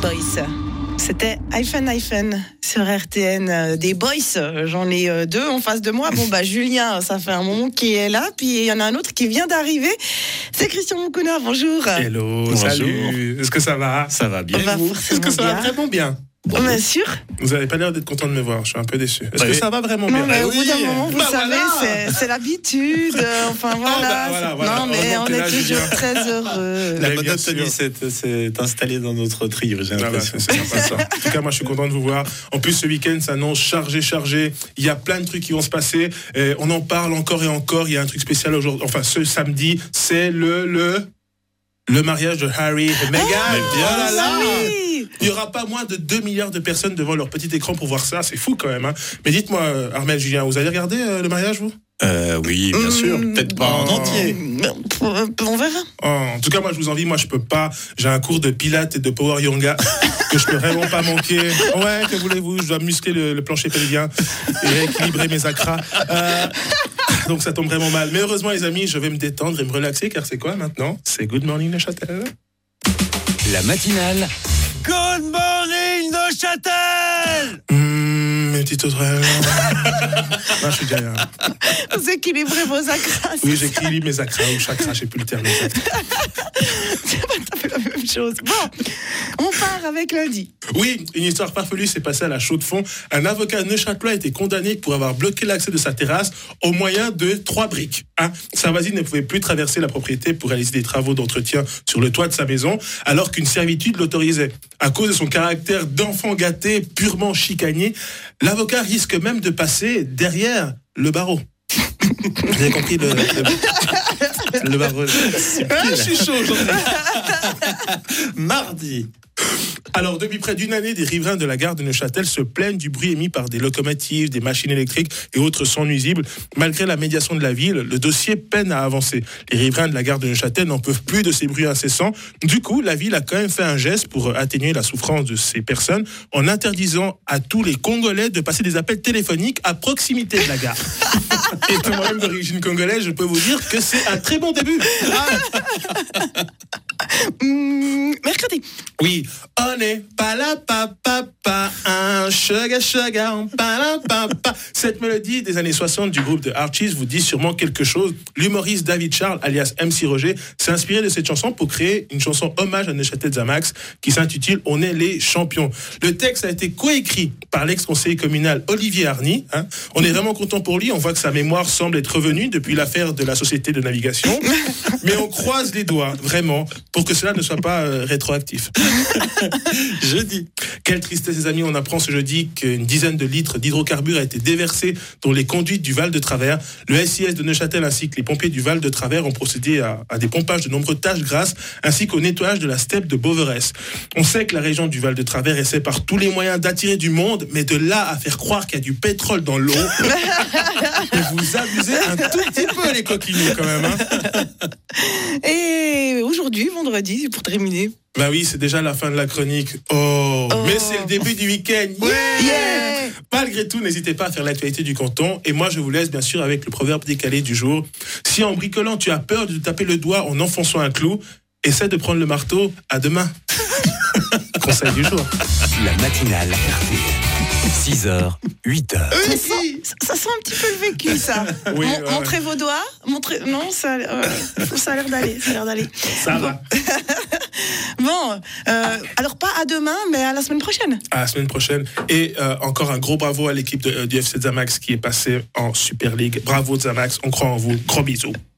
Boys. C'était Hyphen sur RTN des Boys. J'en ai deux en face de moi. Bon, Julien, ça fait un moment qu'il est là. Puis il y en a un autre qui vient d'arriver. C'est Christian Moukona, bonjour. Hello, bonjour. Salut. Est-ce que ça va ? Ça va bien. Est-ce que ça va vraiment bien ? Bien sûr. Vous n'avez pas l'air d'être content de me voir, je suis un peu déçu. Est-ce que ça va vraiment bien ? Non, mais au bout d'un moment, vous savez, voilà. c'est l'habitude. Enfin, voilà. Voilà. Non, mais on est toujours très heureux. La monotonie s'est installée dans notre trio, j'ai l'impression. C'est sympa ça. En tout cas, moi, je suis content de vous voir. En plus, ce week-end s'annonce chargé. Il y a plein de trucs qui vont se passer. On en parle encore et encore. Il y a un truc spécial aujourd'hui. Enfin, ce samedi, c'est le mariage de Harry et Meghan. Oui. Il n'y aura pas moins de 2 milliards de personnes devant leur petit écran pour voir ça. C'est fou quand même. Hein. Mais dites-moi, Armel, Julien, vous allez regarder le mariage, vous ? Oui, bien sûr. Peut-être pas en entier. On verra. En tout cas, moi, je vous envie. Moi, je peux pas. J'ai un cours de pilates et de power yoga que je peux vraiment pas manquer. Ouais, que voulez-vous ? Je dois muscler le plancher pelvien et rééquilibrer mes acras. Donc, ça tombe vraiment mal. Mais heureusement, les amis, je vais me détendre et me relaxer, car c'est quoi maintenant ? C'est Good Morning Neuchâtel. La matinale. Good morning, Neuchâtel! Mes petites oreilles. Non, je suis déjà là. Vous équilibrez vos acras. Oui, j'équilibre mes acras ou chakras, j'ai plus le terme exact. Ça fait la même chose. Bon, on part avec lundi. Oui, une histoire farfelue s'est passée à la Chaux-de-Fonds. Un avocat neuchâtelois a été condamné pour avoir bloqué l'accès de sa terrasse au moyen de 3 briques. Sa voisine ne pouvait plus traverser la propriété pour réaliser des travaux d'entretien sur le toit de sa maison, alors qu'une servitude l'autorisait. À cause de son caractère d'enfant gâté, purement chicanier, l'avocat risque même de passer derrière le barreau. Vous avez compris le barreau. Je suis chaud aujourd'hui. Mardi. Alors, depuis près d'une année, des riverains de la gare de Neuchâtel se plaignent du bruit émis par des locomotives, des machines électriques et autres sons nuisibles. Malgré la médiation de la ville, le dossier peine à avancer. Les riverains de la gare de Neuchâtel n'en peuvent plus de ces bruits incessants. Du coup, la ville a quand même fait un geste pour atténuer la souffrance de ces personnes en interdisant à tous les Congolais de passer des appels téléphoniques à proximité de la gare. Étant moi-même d'origine congolaise, je peux vous dire que c'est un très bon début. Mercredi. Oui, on est pas là, papa, un sugar, pas là, papa. Cette mélodie des années 60 du groupe de Archies vous dit sûrement quelque chose. L'humoriste David Charles, alias MC Roger, s'est inspiré de cette chanson pour créer une chanson hommage à Neuchâtel Xamax qui s'intitule On est les champions. Le texte a été coécrit par l'ex-conseiller communal Olivier Harny. On est vraiment content pour lui. On voit que sa mémoire semble être revenue depuis l'affaire de la société de navigation. Mais on croise les doigts, vraiment, pour que cela ne soit pas rétroactif. Jeudi. Quelle tristesse, les amis, on apprend ce jeudi qu'une dizaine de litres d'hydrocarbures a été déversé dans les conduites du Val de Travers. Le SIS de Neuchâtel ainsi que les pompiers du Val de Travers ont procédé à des pompages de nombreuses taches grasses ainsi qu'au nettoyage de la steppe de Beauveresse. On sait que la région du Val de Travers essaie par tous les moyens d'attirer du monde, mais de là à faire croire qu'il y a du pétrole dans l'eau, vous abusez un tout petit peu, les coquinous, quand même. Et aujourd'hui, vendredi, pour terminer. Bah oui, c'est déjà la fin de la chronique. Mais c'est le début du week-end. Yeah. Malgré tout, n'hésitez pas à faire l'actualité du canton. Et moi, je vous laisse bien sûr avec le proverbe décalé du jour. Si en bricolant, tu as peur de te taper le doigt en enfonçant un clou, essaie de prendre le marteau. À demain. Conseil du jour. La matinale RTN. 6h, 8h. Ça sent un petit peu le vécu, ça. Oui, montrez vos doigts. Non, ça a l'air d'aller. Ça va. Bon, alors pas à demain, mais à la semaine prochaine. À la semaine prochaine. Et encore un gros bravo à l'équipe du FC Xamax qui est passée en Super League. Bravo Xamax, on croit en vous. Gros bisous.